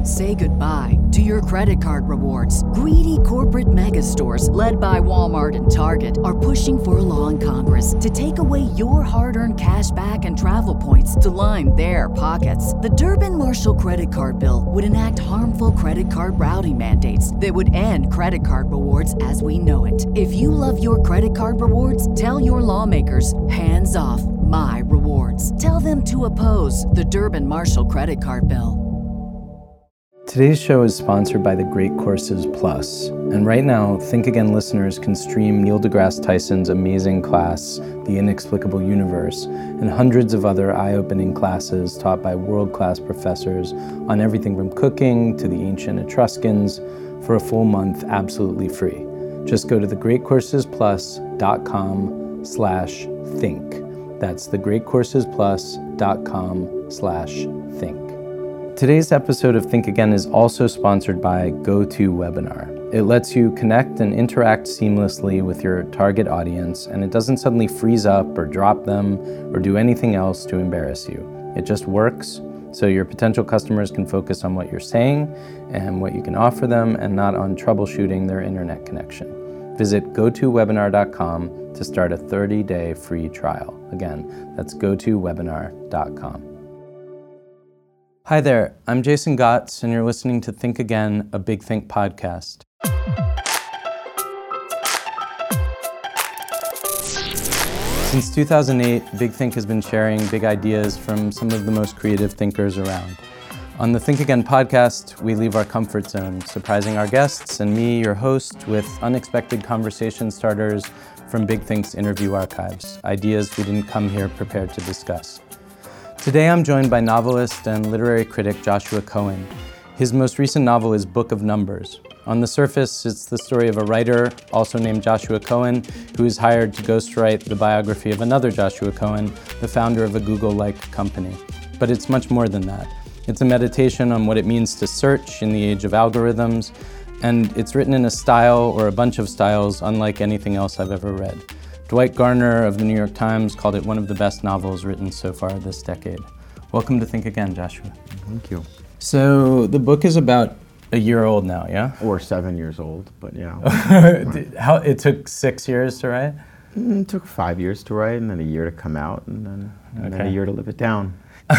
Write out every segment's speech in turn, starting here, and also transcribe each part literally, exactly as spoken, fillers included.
Say goodbye to your credit card rewards. Greedy corporate mega stores, led by Walmart and Target, are pushing for a law in Congress to take away your hard-earned cash back and travel points to line their pockets. The Durbin-Marshall credit card bill would enact harmful credit card routing mandates that would end credit card rewards as we know it. If you love your credit card rewards, tell your lawmakers, hands off my rewards. Tell them to oppose the Durbin-Marshall credit card bill. Today's show is sponsored by the Great Courses Plus. And right now, Think Again listeners can stream Neil deGrasse Tyson's amazing class, The Inexplicable Universe, and hundreds of other eye-opening classes taught by world-class professors on everything from cooking to the ancient Etruscans for a full month absolutely free. Just go to thegreatcoursesplus.com slash think. That's thegreatcoursesplus.com slash think. Today's episode of Think Again is also sponsored by GoToWebinar. It lets you connect and interact seamlessly with your target audience, and it doesn't suddenly freeze up or drop them or do anything else to embarrass you. It just works, so your potential customers can focus on what you're saying and what you can offer them, and not on troubleshooting their internet connection. Visit go to webinar dot com to start a thirty-day free trial. Again, that's go to webinar dot com. Hi there, I'm Jason Gotts, and you're listening to Think Again, a Big Think podcast. Since two thousand eight, Big Think has been sharing big ideas from some of the most creative thinkers around. On the Think Again podcast, we leave our comfort zone, surprising our guests and me, your host, with unexpected conversation starters from Big Think's interview archives, ideas we didn't come here prepared to discuss. Today I'm joined by novelist and literary critic Joshua Cohen. His most recent novel is Book of Numbers. On the surface, it's the story of a writer, also named Joshua Cohen, who is hired to ghostwrite the biography of another Joshua Cohen, the founder of a Google-like company. But it's much more than that. It's a meditation on what it means to search in the age of algorithms, and it's written in a style, or a bunch of styles, unlike anything else I've ever read. Dwight Garner of the New York Times called it one of the best novels written so far this decade. Welcome to Think Again, Joshua. Thank you. So the book is about a year old now, yeah? Or seven years old, but yeah. How, it took six years to write? It took five years to write, and then a year to come out, and then, and okay. then a year to live it down.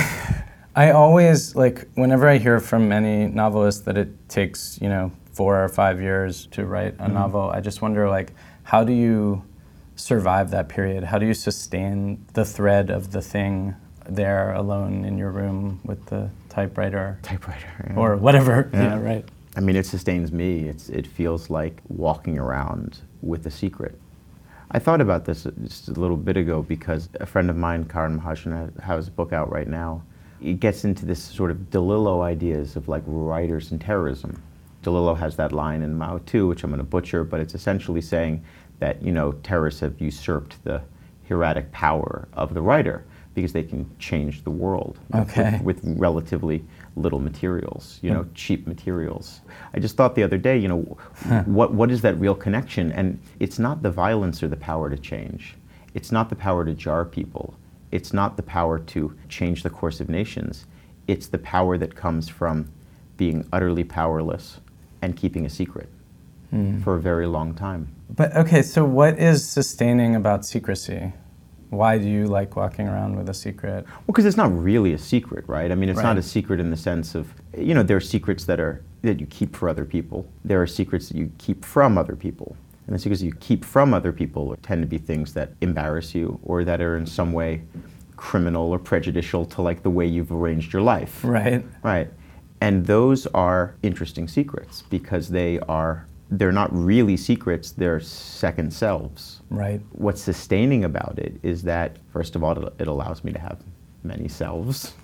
I always, like, whenever I hear from any novelist that it takes, you know, four or five years to write a mm-hmm. novel, I just wonder, like, how do you survive that period? How do you sustain the thread of the thing there alone in your room with the typewriter? Typewriter. Yeah. Or whatever. Yeah. yeah, right. I mean, it sustains me. It's, it feels like walking around with a secret. I thought about this just a little bit ago because a friend of mine, Karan Mahajan, has a book out right now. It gets into this sort of DeLillo ideas of like writers and terrorism. DeLillo has that line in Mao too, which I'm going to butcher, but it's essentially saying that, you know, terrorists have usurped the hieratic power of the writer because they can change the world okay. with, with relatively little materials, you know, cheap materials. I just thought the other day, you know, huh. what what is that real connection? And it's not the violence or the power to change. It's not the power to jar people. It's not the power to change the course of nations. It's the power that comes from being utterly powerless and keeping a secret mm. for a very long time. But okay, so what is sustaining about secrecy? Why do you like walking around with a secret? Well, because it's not really a secret, right? I mean, it's right. not a secret in the sense of, you know, there are secrets that are that you keep for other people. There are secrets that you keep from other people. And the secrets you keep from other people tend to be things that embarrass you or that are in some way criminal or prejudicial to like the way you've arranged your life. Right. Right. And those are interesting secrets because they are they're not really secrets, they're second selves. Right. What's sustaining about it is that, first of all, it, it allows me to have many selves,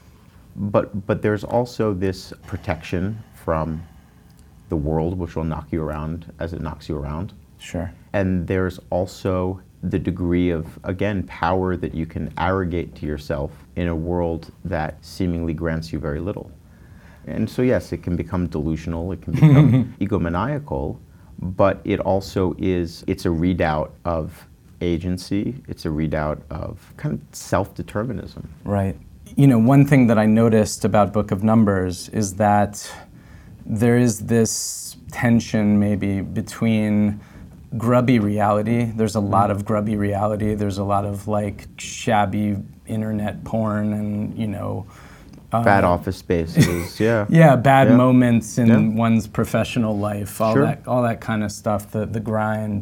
but but there's also this protection from the world, which will knock you around as it knocks you around. Sure. And there's also the degree of, again, power that you can arrogate to yourself in a world that seemingly grants you very little. And so yes, it can become delusional, it can become egomaniacal, but it also is, it's a readout of agency, it's a readout of kind of self-determinism. Right. You know, one thing that I noticed about Book of Numbers is that there is this tension maybe between grubby reality. There's a lot of grubby reality. There's a lot of like shabby internet porn and, you know, uh, bad office spaces, yeah. Yeah, bad yeah. moments in yeah. one's professional life, all sure. that all that kind of stuff, the, the grind.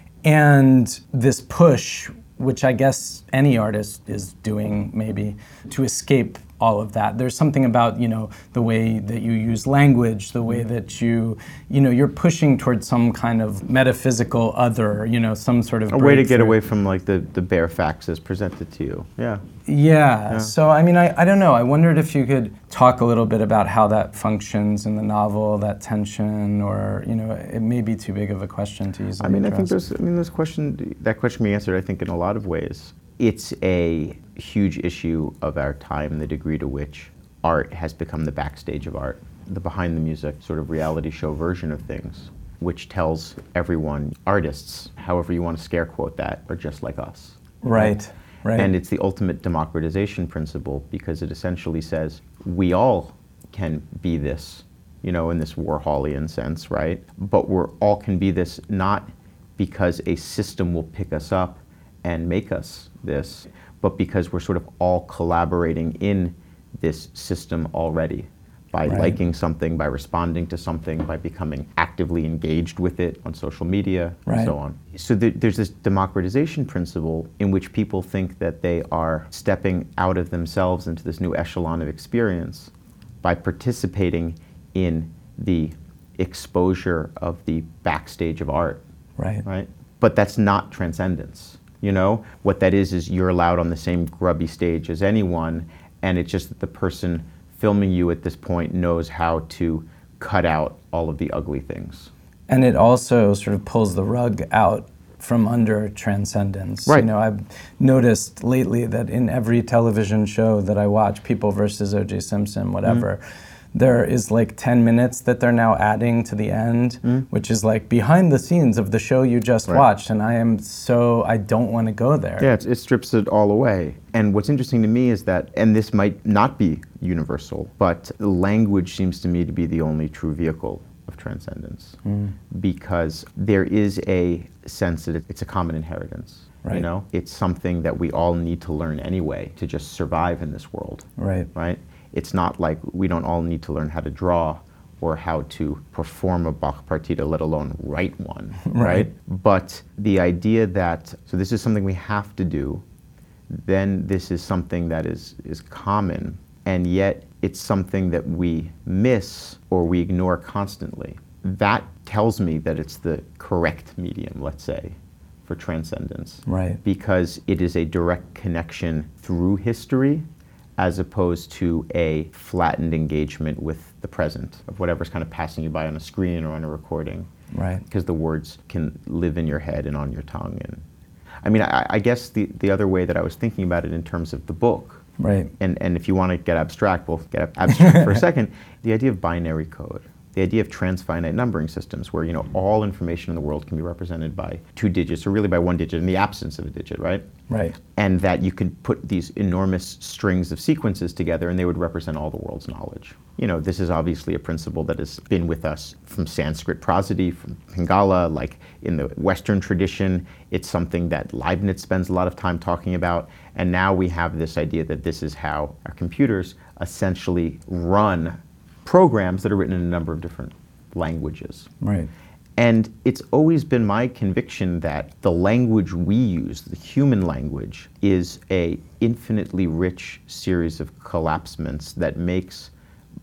And this push, which I guess any artist is doing maybe, to escape all of that. There's something about, you know, the way that you use language, the way that you, you know, you're pushing towards some kind of metaphysical other, you know, some sort of a way to get breakthrough. away from like the, the bare facts as presented to you. Yeah. Yeah. Yeah. So, I mean, I, I don't know. I wondered if you could talk a little bit about how that functions in the novel, that tension, or, you know, it may be too big of a question to easily I mean, address. I think there's, I mean, there's question, that question can be answered, I think, in a lot of ways. It's a huge issue of our time, the degree to which art has become the backstage of art, the behind the music sort of reality show version of things, which tells everyone, artists, however you want to scare quote that, are just like us. Right, right. And it's the ultimate democratization principle, because it essentially says we all can be this, you know, in this Warholian sense, right? But we're all can be this not because a system will pick us up and make us this, but because we're sort of all collaborating in this system already by right. liking something, by responding to something, by becoming actively engaged with it on social media, right. and so on. So th- there's this democratization principle in which people think that they are stepping out of themselves into this new echelon of experience by participating in the exposure of the backstage of art. Right. Right? But that's not transcendence. You know, what that is is you're allowed on the same grubby stage as anyone, and it's just that the person filming you at this point knows how to cut out all of the ugly things. And it also sort of pulls the rug out from under transcendence. Right. You know, I've noticed lately that in every television show that I watch, People versus O J Simpson, whatever, mm-hmm. there is like ten minutes that they're now adding to the end, mm-hmm. which is like behind the scenes of the show you just right. watched, and I am so, I don't want to go there. Yeah, it, it strips it all away. And what's interesting to me is that, and this might not be universal, but language seems to me to be the only true vehicle of transcendence, mm. because there is a sense that it's a common inheritance. Right. You know, it's something that we all need to learn anyway to just survive in this world. Right. Right. It's not like we don't all need to learn how to draw or how to perform a Bach partita, let alone write one. Right. Right. But the idea that so this is something we have to do, then this is something that is is common, and yet it's something that we miss or we ignore constantly. That tells me that it's the correct medium, let's say, for transcendence. Right. Because it is a direct connection through history as opposed to a flattened engagement with the present of whatever's kind of passing you by on a screen or on a recording. Right. Because the words can live in your head and on your tongue. And I mean, I, I guess the, the other way that I was thinking about it in terms of the book, right. and, and if you want to get abstract, we'll get abstract for a second, the idea of binary code, the idea of transfinite numbering systems where, you know, all information in the world can be represented by two digits, or really by one digit in the absence of a digit, right? Right. And that you can put these enormous strings of sequences together and they would represent all the world's knowledge. You know, this is obviously a principle that has been with us from Sanskrit prosody, from Pingala, like in the Western tradition. It's something that Leibniz spends a lot of time talking about. And now we have this idea that this is how our computers essentially run programs that are written in a number of different languages. Right. And it's always been my conviction that the language we use, the human language, is a infinitely rich series of collapsements that makes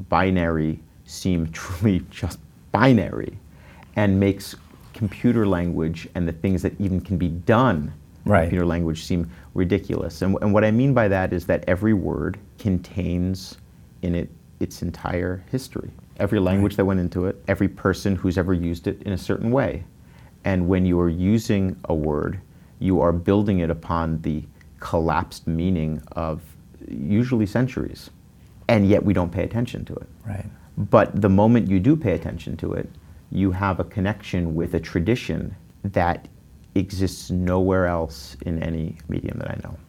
binary seem truly just binary, and makes computer language and the things that even can be done right. in computer language seem ridiculous. And, and what I mean by that is that every word contains in it its entire history. Every language right. that went into it, every person who's ever used it in a certain way. And when you are using a word, you are building it upon the collapsed meaning of usually centuries. And yet we don't pay attention to it. Right. But the moment you do pay attention to it, you have a connection with a tradition that exists nowhere else in any medium that I know.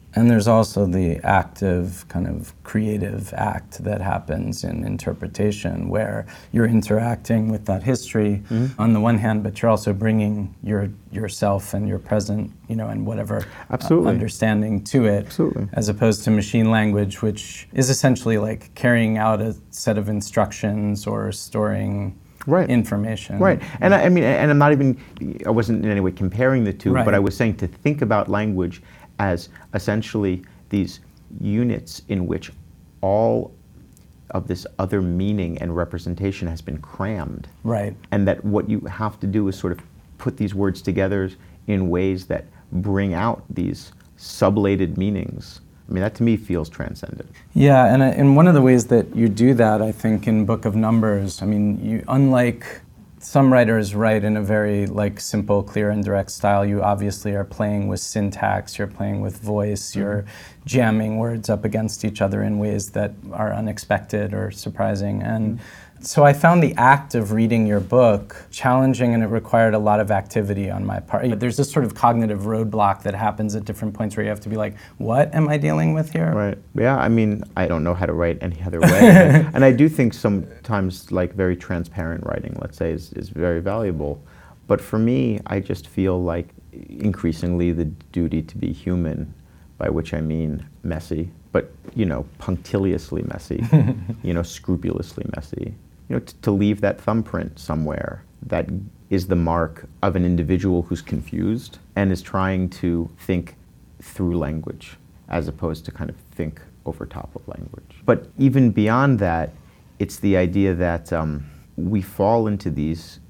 And there's also the active, kind of creative act that happens in interpretation, where you're interacting with that history mm-hmm. on the one hand, but you're also bringing your yourself and your present, you know, and whatever uh, understanding to it. Absolutely. As opposed to machine language, which is essentially like carrying out a set of instructions or storing right. information. Right. And I, I mean, and I'm not even, I wasn't in any way comparing the two, right. but I was saying to think about language as essentially these units in which all of this other meaning and representation has been crammed. Right. And that what you have to do is sort of put these words together in ways that bring out these sublated meanings. I mean, that to me feels transcendent. Yeah, and, uh, and one of the ways that you do that, I think, in Book of Numbers, I mean, you unlike some writers write in a very like simple, clear, and direct style. You obviously are playing with syntax, you're playing with voice, mm-hmm. you're jamming words up against each other in ways that are unexpected or surprising. And mm-hmm. so I found the act of reading your book challenging, and it required a lot of activity on my part. There's this sort of cognitive roadblock that happens at different points where you have to be like, what am I dealing with here? Right. Yeah, I mean, I don't know how to write any other way. And I do think sometimes like very transparent writing, let's say, is, is very valuable. But for me, I just feel like increasingly the duty to be human, by which I mean messy, but, you know, punctiliously messy, you know, scrupulously messy. You know, t- to leave that thumbprint somewhere that is the mark of an individual who's confused and is trying to think through language as opposed to kind of think over top of language. But even beyond that, it's the idea that um, we fall into these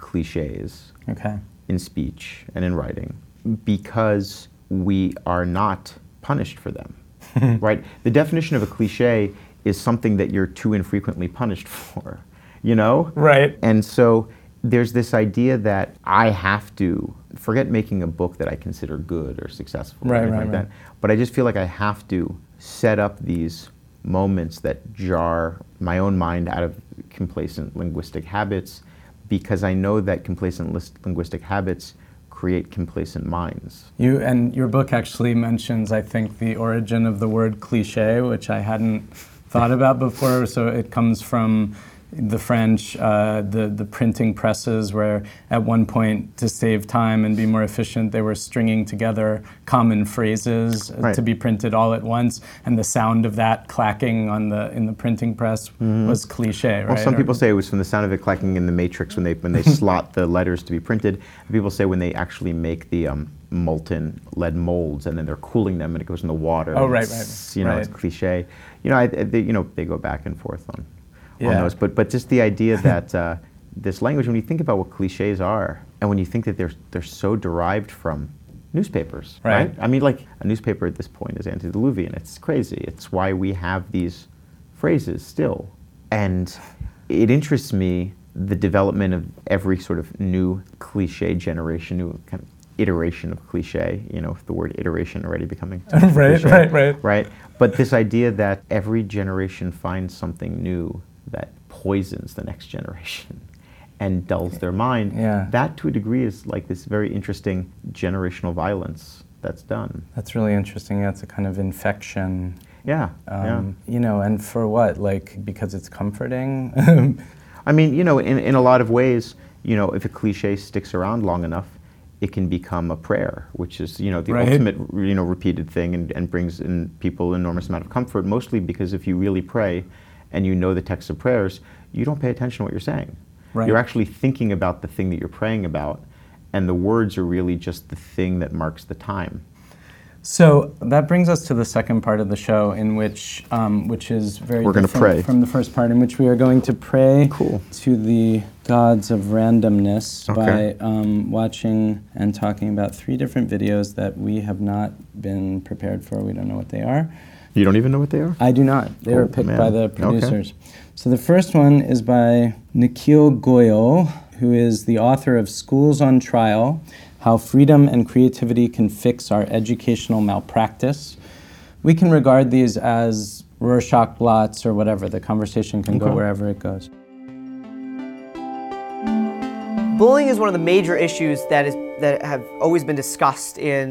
cliches okay. in speech and in writing because we are not punished for them. Right? The definition of a cliche is something that you're too infrequently punished for, you know? Right. And so there's this idea that I have to, forget making a book that I consider good or successful right, or anything right, like right. that, but I just feel like I have to set up these moments that jar my own mind out of complacent linguistic habits, because I know that complacent list- linguistic habits create complacent minds. You and your book actually mentions, I think, the origin of the word cliché, which I hadn't thought about before. So it comes from the French, uh, the, the printing presses, where at one point, to save time and be more efficient, they were stringing together common phrases right. to be printed all at once, and the sound of that clacking on the in the printing press mm-hmm. was cliché, right? Well, some or, people say it was from the sound of it clacking in the Matrix when they when they slot the letters to be printed. And people say when they actually make the um, molten lead molds and then they're cooling them and it goes in the water. Oh, right, right. You know, right. it's cliché. You know, I, they, you know, they go back and forth on. Yeah. Those, but but just the idea that uh, this language, when you think about what cliches are, and when you think that they're they're so derived from newspapers, right? right? I mean, like a newspaper at this point is antediluvian. It's crazy. It's why we have these phrases still, and it interests me the development of every sort of new cliche generation, new kind of iteration of cliche. You know, the word iteration already becoming right, cliche, right, right, right. But this idea that every generation finds something new that poisons the next generation and dulls their mind, yeah. that to a degree is like this very interesting generational violence that's done. That's really interesting. That's a kind of infection. Yeah, um, yeah. You know, and for what? Like, because it's comforting? I mean, you know, in, in a lot of ways, you know, if a cliche sticks around long enough, it can become a prayer, which is, you know, the right. ultimate, you know, repeated thing and, and brings in people an enormous amount of comfort, mostly because if you really pray and you know the text of prayers, you don't pay attention to what you're saying. Right. You're actually thinking about the thing that you're praying about, and the words are really just the thing that marks the time. So that brings us to the second part of the show, in which, um, which is very We're different gonna pray. from the first part, in which we are going to pray cool. to the gods of randomness okay. by um, watching and talking about three different videos that we have not been prepared for. We don't know what they are. You don't even know what they are? I do not. They oh, were picked man. by the producers. Okay. So the first one is by Nikhil Goyal, who is the author of Schools on Trial, How Freedom and Creativity Can Fix Our Educational Malpractice. We can regard these as Rorschach blots or whatever. The conversation can okay. go wherever it goes. Bullying is one of the major issues that is that have always been discussed in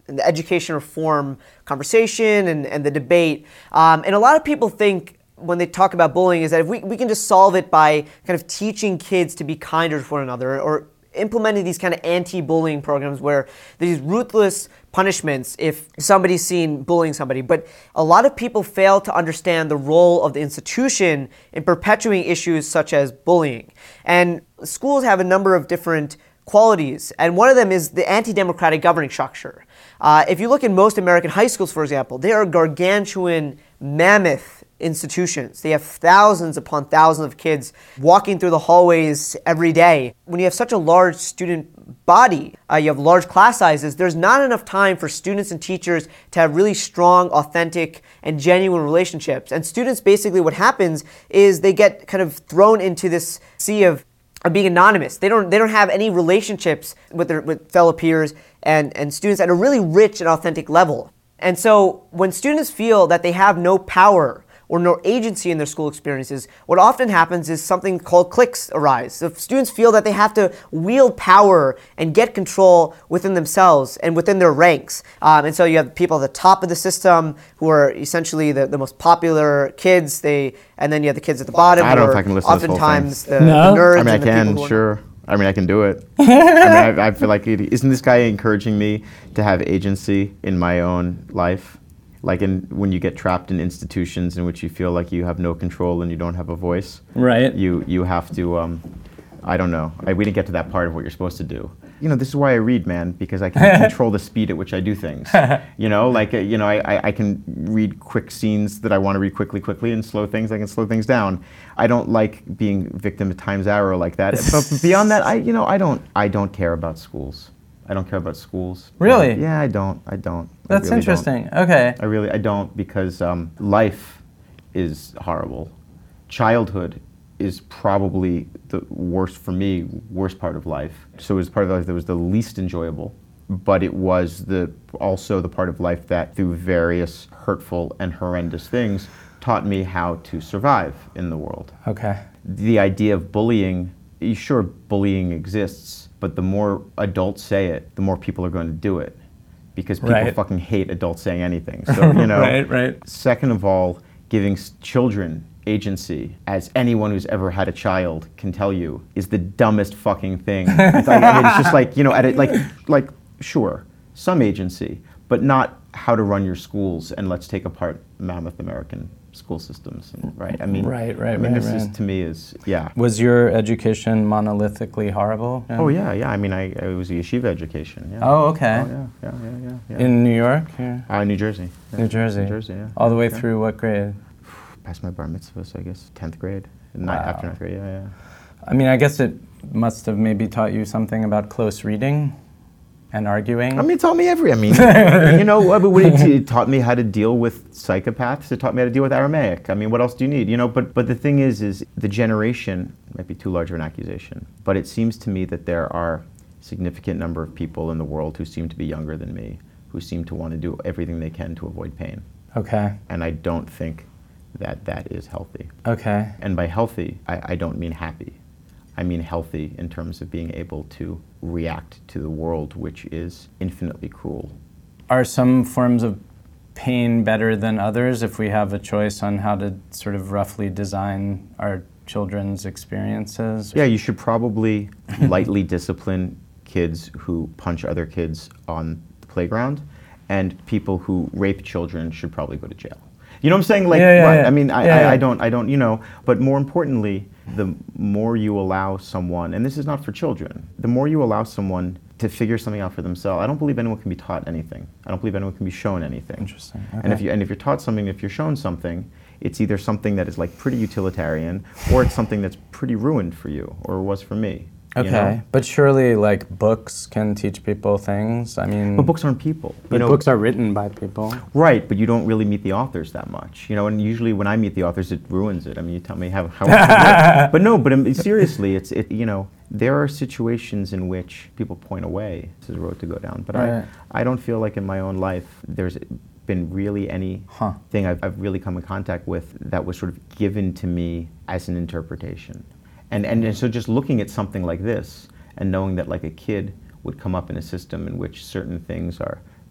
the education reform conversation and, and the debate. Um, and a lot of people think when they talk about bullying is that if we, we can just solve it by kind of teaching kids to be kinder to one another, or implementing these kind of anti-bullying programs where these ruthless punishments if somebody's seen bullying somebody. But a lot of people fail to understand the role of the institution in perpetuating issues such as bullying. And schools have a number of different qualities, and one of them is the anti-democratic governing structure. Uh, if you look in most American high schools, for example, they are gargantuan, mammoth institutions. They have thousands upon thousands of kids walking through the hallways every day. When you have such a large student body, uh, you have large class sizes, there's not enough time for students and teachers to have really strong, authentic, and genuine relationships. And students, basically what happens is they get kind of thrown into this sea of of being anonymous. They don't they don't have any relationships with their with fellow peers and, and students at a really rich and authentic level. And so when students feel that they have no power or no agency in their school experiences, what often happens is something called cliques arise. So if students feel that they have to wield power and get control within themselves and within their ranks. Um, and so you have people at the top of the system who are essentially the, the most popular kids, They and then you have the kids at the bottom. I don't know who if I can listen to this whole oftentimes thing. the, No? the nerds. I mean, I and the people can, who are- sure. I mean, I can do it. I mean, I, I feel like, it, isn't this guy encouraging me to have agency in my own life? Like in when you get trapped in institutions in which you feel like you have no control and you don't have a voice. Right. You you have to, um, I don't know. I, we didn't get to that part of what you're supposed to do. You know, this is why I read, man, because I can control the speed at which I do things. You know, like, uh, you know, I, I, I can read quick scenes that I want to read quickly, quickly, and slow things, I can slow things down. I don't like being victim of time's arrow like that. But beyond that, I, you know, I don't, I don't care about schools. I don't care about schools. Really? Uh, yeah, I don't. I don't. I That's really interesting. don't. Okay. I really, I don't, because um, life is horrible. Childhood is probably the worst for me, worst part of life. So it was part of life that was the least enjoyable, but it was the also the part of life that, through various hurtful and horrendous things, taught me how to survive in the world. Okay. The idea of bullying, sure, bullying exists, but the more adults say it, the more people are going to do it, because people Right. fucking hate adults saying anything. So, you know. Right, right. Second of all, giving s- children agency, as anyone who's ever had a child can tell you, is the dumbest fucking thing. It's like, I mean, it's just like, you know, at it, like, like, sure, some agency, but not how to run your schools, and let's take apart mammoth American school systems, and, right? I mean, Right, right, I mean, right, this is, right. to me, is, yeah. Was your education monolithically horrible? Oh yeah, yeah. I mean, I, I was a yeshiva education. Yeah. Oh, okay. Oh, yeah, yeah, yeah, yeah. yeah. In New York? Yeah. uh, New Jersey. Yeah. New Jersey? New Jersey, yeah. All the way Yeah. through what grade? Past my bar mitzvah, so I guess tenth grade. Ni- Wow. After ninth grade, yeah, yeah. I mean, I guess it must have maybe taught you something about close reading and arguing. I mean, it taught me every. I mean, you know, I mean, it, it taught me how to deal with psychopaths. It taught me how to deal with Aramaic. I mean, what else do you need? You know, but but the thing is, is the generation might be too large of an accusation, but it seems to me that there are a significant number of people in the world who seem to be younger than me, who seem to want to do everything they can to avoid pain, Okay. and I don't think that that is healthy. Okay. And by healthy, I, I don't mean happy. I mean healthy in terms of being able to react to the world, which is infinitely cruel. Are some forms of pain better than others if we have a choice on how to sort of roughly design our children's experiences? Yeah, you should probably lightly discipline kids who punch other kids on the playground, and people who rape children should probably go to jail. You know what I'm saying? Like, Yeah, yeah, right, yeah. I mean, I, Yeah, I, yeah. I don't, I don't, you know. But more importantly, the more you allow someone, and this is not for children, the more you allow someone to figure something out for themselves. I don't believe anyone can be taught anything. I don't believe anyone can be shown anything. Interesting. And if Okay. you and if you're taught something, if you're shown something, it's either something that is like pretty utilitarian, or it's something that's pretty ruined for you, or was for me. you Okay, know? but surely like books can teach people things. I mean, But books aren't people. but you know, books are written by people. right, but you don't really meet the authors that much, you know. And usually, when I meet the authors, it ruins it. I mean, you tell me how. how but no, but um, seriously, it's it. You know, there are situations in which people point away. This is a road to go down. But Right. I, I don't feel like in my own life there's been really any Huh. thing I've, I've really come in contact with that was sort of given to me as an interpretation. And, and and so just looking at something like this and knowing that like a kid would come up in a system in which certain things are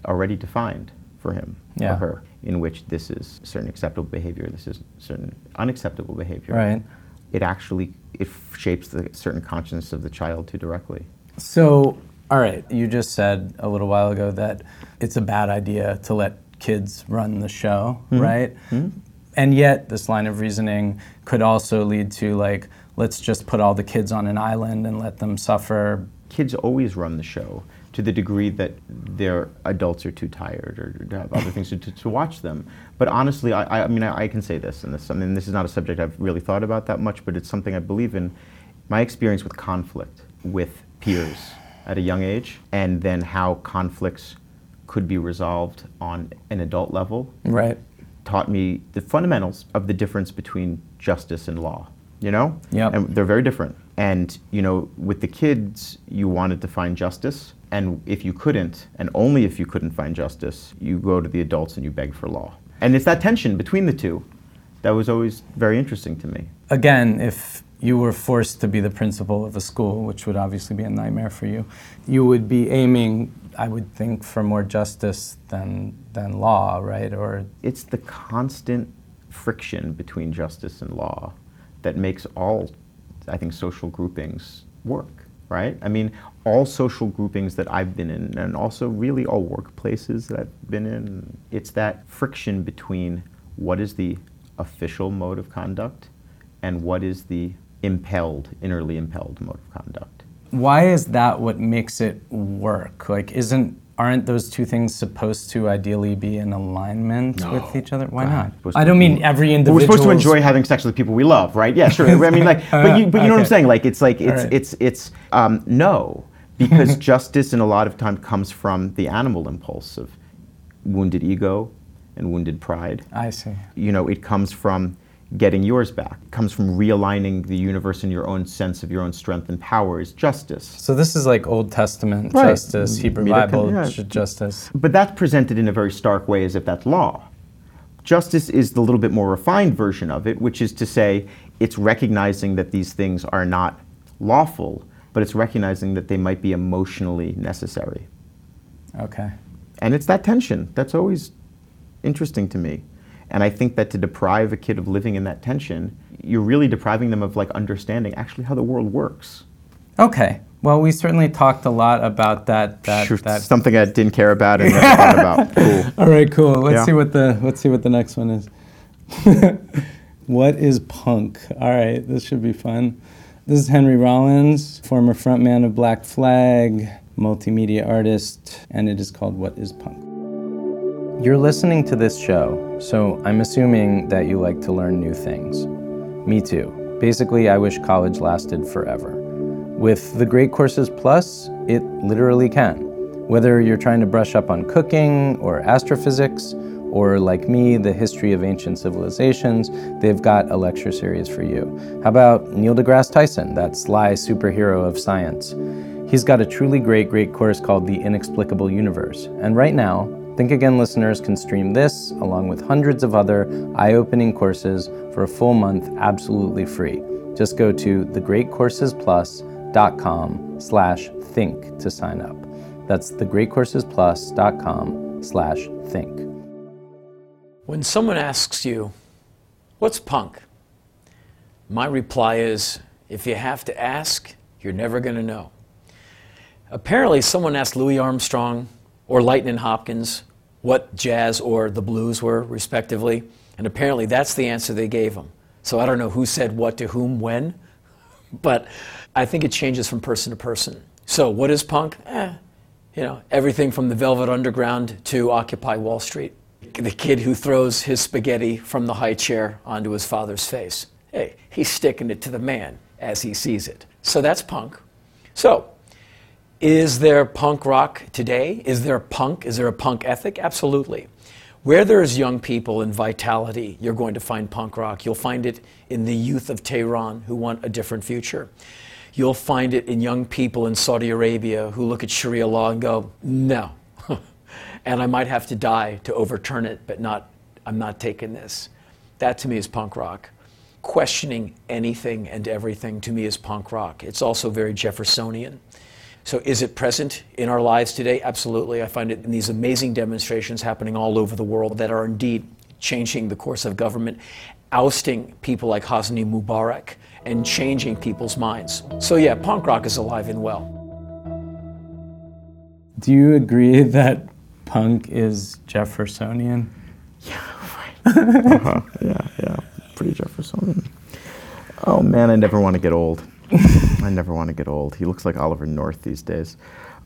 already defined for him Yeah. or her, in which this is certain acceptable behavior, this is certain unacceptable behavior. Right. It actually, it shapes the certain consciousness of the child too directly. So, all right, you just said a little while ago that it's a bad idea to let kids run the show, mm-hmm. right? Mm-hmm. And yet, this line of reasoning could also lead to, like, let's just put all the kids on an island and let them suffer. Kids always run the show to the degree that their adults are too tired or to have other things to, to, to watch them. But honestly, I, I mean, I, I can say this, and this, I mean, this is not a subject I've really thought about that much, but it's something I believe in. My experience with conflict with peers at a young age, and then how conflicts could be resolved on an adult level, right, taught me the fundamentals of the difference between justice and law. You know? Yep. And they're very different. And, you know, with the kids, you wanted to find justice. And if you couldn't, and only if you couldn't find justice, you go to the adults and you beg for law. And it's that tension between the two that was always very interesting to me. Again, if you were forced to be the principal of a school, which would obviously be a nightmare for you, you would be aiming, I would think, for more justice than than law, right? Or it's the constant friction between justice and law that makes all, I think, social groupings work, right? I mean, all social groupings that I've been in, and also really all workplaces that I've been in, it's that friction between what is the official mode of conduct and what is the impelled, innerly impelled mode of conduct. Why is that what makes it work? Like, isn't, aren't those two things supposed to ideally be in alignment No. with each other? Why God, not? I don't mean every individual. We're supposed to enjoy having sex with people we love, right? Yeah, sure. I mean, like, but you, but you know what I'm saying? Like, it's like, it's, right. it's, it's, um, no, because justice in a lot of time comes from the animal impulse of wounded ego and wounded pride. I see. You know, it comes from getting yours back. It comes from realigning the universe in your own sense of your own strength and power is justice. So this is like Old Testament Right. justice, Hebrew Mida- Bible yeah. ju- justice. But that's presented in a very stark way as if that's law. Justice is the little bit more refined version of it, which is to say it's recognizing that these things are not lawful, but it's recognizing that they might be emotionally necessary. Okay. And it's that tension that's always interesting to me. And I think that to deprive a kid of living in that tension, you're really depriving them of like understanding actually how the world works. Okay. Well, we certainly talked a lot about that. That, Sure, that. something I didn't care about and never thought about. Cool. All right, cool. Let's Yeah. see what the let's see what the next one is. What is punk? All right, this should be fun. This is Henry Rollins, former frontman of Black Flag, multimedia artist, and it is called What is Punk? You're listening to this show, so I'm assuming that you like to learn new things. Me too. Basically, I wish college lasted forever. With the Great Courses Plus, it literally can. Whether you're trying to brush up on cooking or astrophysics, or like me, the history of ancient civilizations, they've got a lecture series for you. How about Neil deGrasse Tyson, that sly superhero of science? He's got a truly great, great course called The Inexplicable Universe. And right now, Think Again listeners can stream this, along with hundreds of other eye-opening courses, for a full month absolutely free. Just go to thegreatcoursesplus.com slash think to sign up. That's thegreatcoursesplus.com slash think. When someone asks you, what's punk? My reply is, if you have to ask, you're never going to know. Apparently, someone asked Louis Armstrong or Lightnin' Hopkins what jazz or the blues were, respectively, and apparently that's the answer they gave them. So I don't know who said what to whom when, but I think it changes from person to person. So what is punk? Eh, you know, everything from the Velvet Underground to Occupy Wall Street. The kid who throws his spaghetti from the high chair onto his father's face. Hey, he's sticking it to the man as he sees it. So that's punk. So, is there punk rock today? Is there punk? Is there a punk ethic? Absolutely. Where there's young people and vitality, you're going to find punk rock. You'll find it in the youth of Tehran who want a different future. You'll find it in young people in Saudi Arabia who look at Sharia law and go, no. And I might have to die to overturn it, but not, I'm not taking this. That to me is punk rock. Questioning anything and everything to me is punk rock. It's also very Jeffersonian. So is it present in our lives today? Absolutely. I find it in these amazing demonstrations happening all over the world that are indeed changing the course of government, ousting people like Hosni Mubarak, and changing people's minds. So yeah, punk rock is alive and well. Do you agree that punk is Jeffersonian? Yeah, right. uh-huh. Yeah, yeah, pretty Jeffersonian. Oh man, I never want to get old. I never want to get old. He looks like Oliver North these days.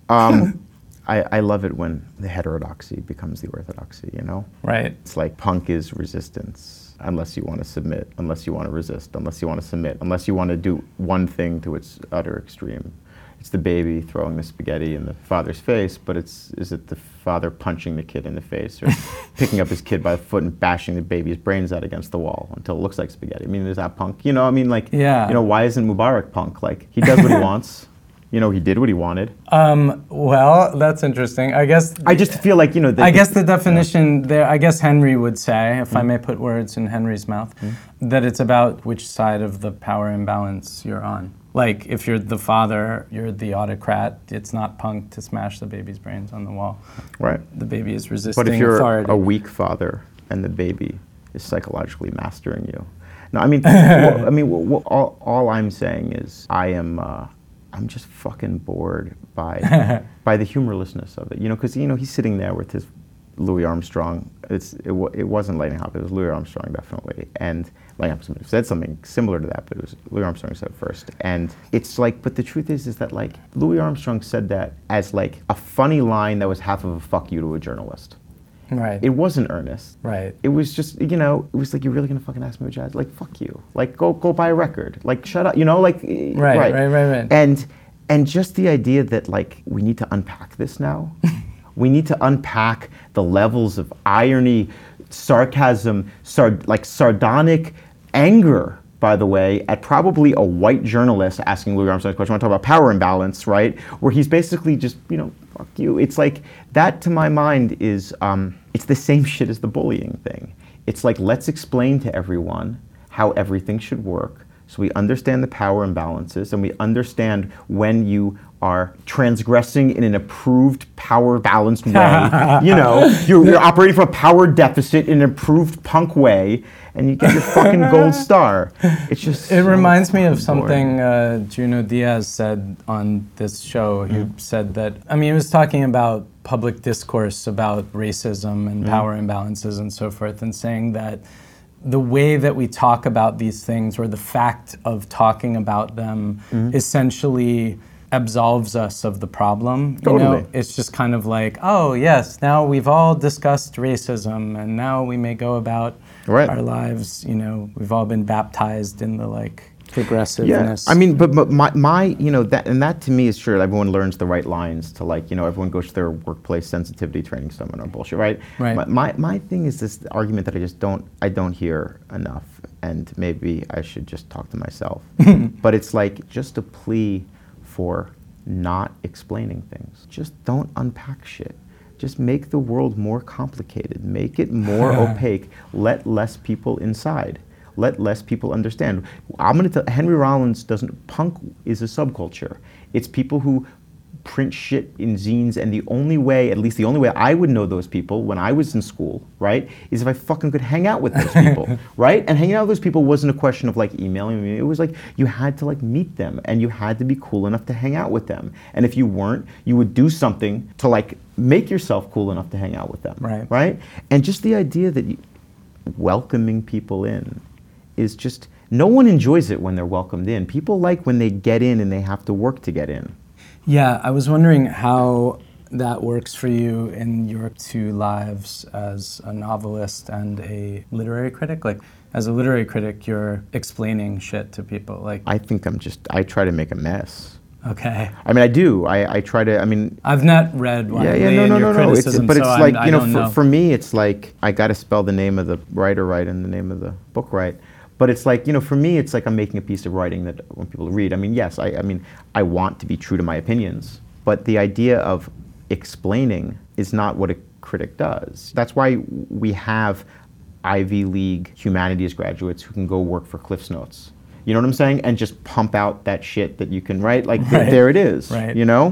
Um, I, I love it when the heterodoxy becomes the orthodoxy, you know? Right. It's like punk is resistance, unless you want to submit, unless you want to resist, unless you want to submit, unless you want to do one thing to its utter extreme. It's the baby throwing the spaghetti in the father's face, but it's is it the father punching the kid in the face or picking up his kid by the foot and bashing the baby's brains out against the wall until it looks like spaghetti? I mean, is that punk? You know, I mean, like, yeah. you know, why isn't Mubarak punk? Like, he does what he wants. You know, he did what he wanted. Um, well, that's interesting. I guess... I just feel like, you know... The, I guess the definition yeah. there, I guess Henry would say, if mm. I may put words in Henry's mouth, mm. that it's about which side of the power imbalance you're on. Like, if you're the father, you're the autocrat, it's not punk to smash the baby's brains on the wall. Right. The baby is resisting But if you're authority. a weak father and the baby is psychologically mastering you. No, I mean, well, I mean, well, well, all, all I'm saying is I am... Uh, I'm just fucking bored by by the humorlessness of it, you know, because you know he's sitting there with his Louis Armstrong. It's it, w- it wasn't Lightning Hop, it was Louis Armstrong definitely, and Lightning Hop said something similar to that, but it was Louis Armstrong said it first, and it's like, but the truth is, is that like Louis Armstrong said that as like a funny line that was half of a fuck you to a journalist. Right. It wasn't earnest. Right. It was just, you know, it was like, you're really gonna fucking ask me what jazz? Like, fuck you. Like, go go buy a record. Like, shut up. You know, like. Right. Right. Right. Right. right. And and just the idea that like we need to unpack this now. We need to unpack the levels of irony, sarcasm, sard like sardonic anger. By the way, at probably a white journalist asking Louis Armstrong a question. I want to talk about power imbalance, right? Where he's basically just, you know, fuck you. It's like, that to my mind is, um, it's the same shit as the bullying thing. It's like, let's explain to everyone how everything should work so we understand the power imbalances and we understand when you are transgressing in an approved power balanced way. You know, you're, you're operating from a power deficit in an approved punk way, and you get your fucking gold star. It's just. It so reminds me of boring. something uh, Junot Diaz said on this show. He mm. said that, I mean, he was talking about public discourse about racism and mm. power imbalances and so forth, and saying that the way that we talk about these things, or the fact of talking about them, mm. essentially absolves us of the problem. Totally. You know, it's just kind of like, oh yes, now we've all discussed racism, and now we may go about right. our lives. You know, we've all been baptized in the like progressiveness. Yeah, I mean, but, but my, my, you know, that, and that to me is true. Everyone learns the right lines to like, you know, everyone goes to their workplace sensitivity training seminar bullshit, right? Right. My, my, my thing is this argument that I just don't, I don't hear enough, and maybe I should just talk to myself. But it's like just a plea for not explaining things. Just don't unpack shit. Just make the world more complicated. Make it more opaque. Let less people inside. Let less people understand. I'm gonna tell, Henry Rollins doesn't, punk is a subculture. It's people who print shit in zines, and the only way, at least the only way I would know those people when I was in school, right, is if I fucking could hang out with those people, right? And hanging out with those people wasn't a question of like emailing me. It was like you had to like meet them, and you had to be cool enough to hang out with them. And if you weren't, you would do something to like make yourself cool enough to hang out with them, right? Right? And just the idea that you, welcoming people in is just, no one enjoys it when they're welcomed in. People like when they get in and they have to work to get in. Yeah, I was wondering how that works for you in your two lives as a novelist and a literary critic. Like, as a literary critic, you're explaining shit to people. Like, I think I'm just, I try to make a mess. Okay. I mean, I do. I, I try to, I mean... I've not read widely yeah, yeah, no, no, in your no, no. criticism, it's, but so it's like, I'm, you know, I don't for, know. for me, it's like, I gotta spell the name of the writer right and the name of the book right. But it's like, you know, for me, it's like I'm making a piece of writing that I want people to read. I mean, yes, I, I mean, I want to be true to my opinions, but the idea of explaining is not what a critic does. That's why we have Ivy League humanities graduates who can go work for Cliff's Notes. You know what I'm saying? And just pump out that shit that you can write. Like, right. th- there it is, right. you know?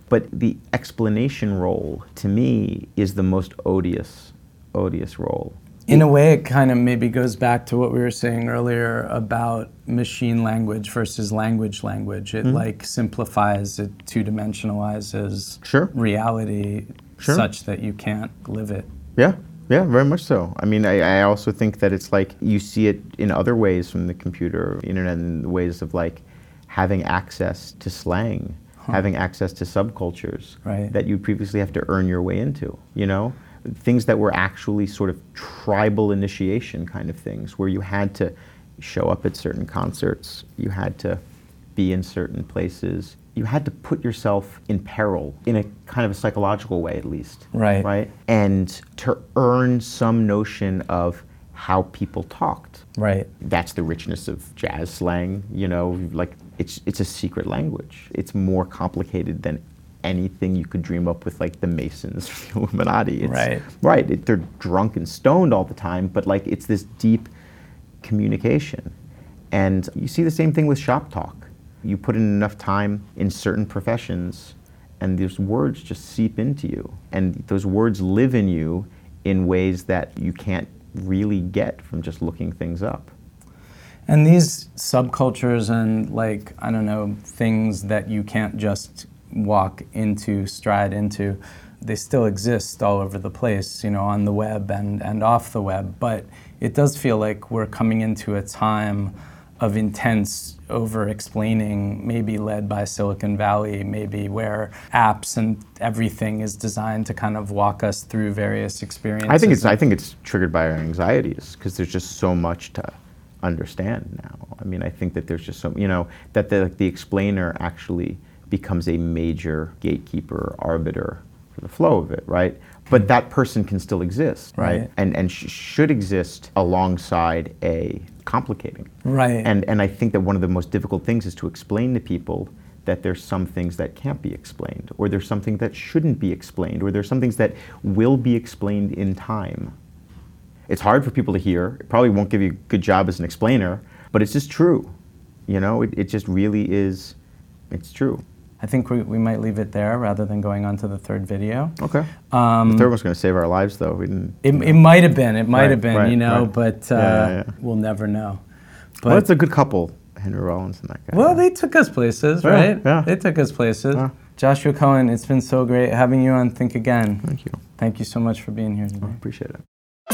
But the explanation role, to me, is the most odious, odious role. In a way, it kind of maybe goes back to what we were saying earlier about machine language versus language language. It mm-hmm. like simplifies, it two-dimensionalizes sure. reality sure. such that you can't live it. Yeah, yeah, very much so. I mean, I, I also think that it's like you see it in other ways from the computer, internet, in ways of like having access to slang, huh. having access to subcultures right. that you previously have to earn your way into, you know? Things that were actually sort of tribal initiation kind of things, where you had to show up at certain concerts, you had to be in certain places, you had to put yourself in peril in a kind of a psychological way, at least. Right. Right. And to earn some notion of how people talked. Right. That's the richness of jazz slang. You know, like it's it's a secret language. It's more complicated than anything you could dream up with, like the Masons or the Illuminati. It's, right. Right. It, they're drunk and stoned all the time, but like it's this deep communication. And you see the same thing with shop talk. You put in enough time in certain professions, and those words just seep into you. And those words live in you in ways that you can't really get from just looking things up. And these subcultures and, like, I don't know, things that you can't just walk into, stride into, they still exist all over the place, you know, on the web and, and off the web. But it does feel like we're coming into a time of intense over-explaining, maybe led by Silicon Valley, maybe where apps and everything is designed to kind of walk us through various experiences. I think it's, I think it's triggered by our anxieties, because there's just so much to understand now. I mean, I think that there's just so, you know, that the, the explainer actually becomes a major gatekeeper, arbiter for the flow of it, right? But that person can still exist, right? Right. And and sh- should exist alongside a complicating. Right. And and I think that one of the most difficult things is to explain to people that there's some things that can't be explained, or there's something that shouldn't be explained, or there's some things that will be explained in time. It's hard for people to hear. It probably won't give you a good job as an explainer, but it's just true. You know, it, it just really is, it's true. I think we, we might leave it there rather than going on to the third video. Okay. Um, the third one's going to save our lives, though. We didn't. It, it might have been. It might Right, have been. right, you know, right. but uh, Yeah, yeah, yeah. we'll never know. But Well, it's a good couple, Henry Rollins and that guy. well, they took us places, Yeah, right? yeah. They took us places. Yeah. Joshua Cohen, it's been so great having you on Think Again. Thank you. Thank you so much for being here today. I appreciate it.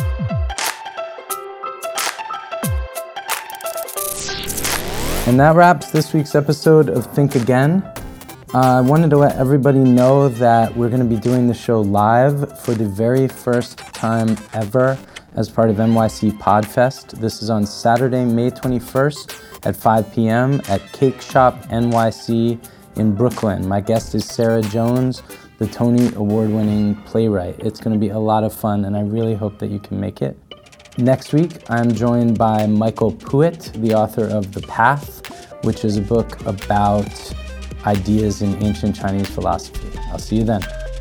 And that wraps this week's episode of Think Again. Uh, I wanted to let everybody know that we're going to be doing the show live for the very first time ever as part of N Y C Podfest. This is on Saturday, May twenty-first at five p.m. at Cake Shop N Y C in Brooklyn. My guest is Sarah Jones, the Tony Award-winning playwright. It's going to be a lot of fun, and I really hope that you can make it. Next week, I'm joined by Michael Puett, the author of The Path, which is a book about ideas in ancient Chinese philosophy. I'll see you then.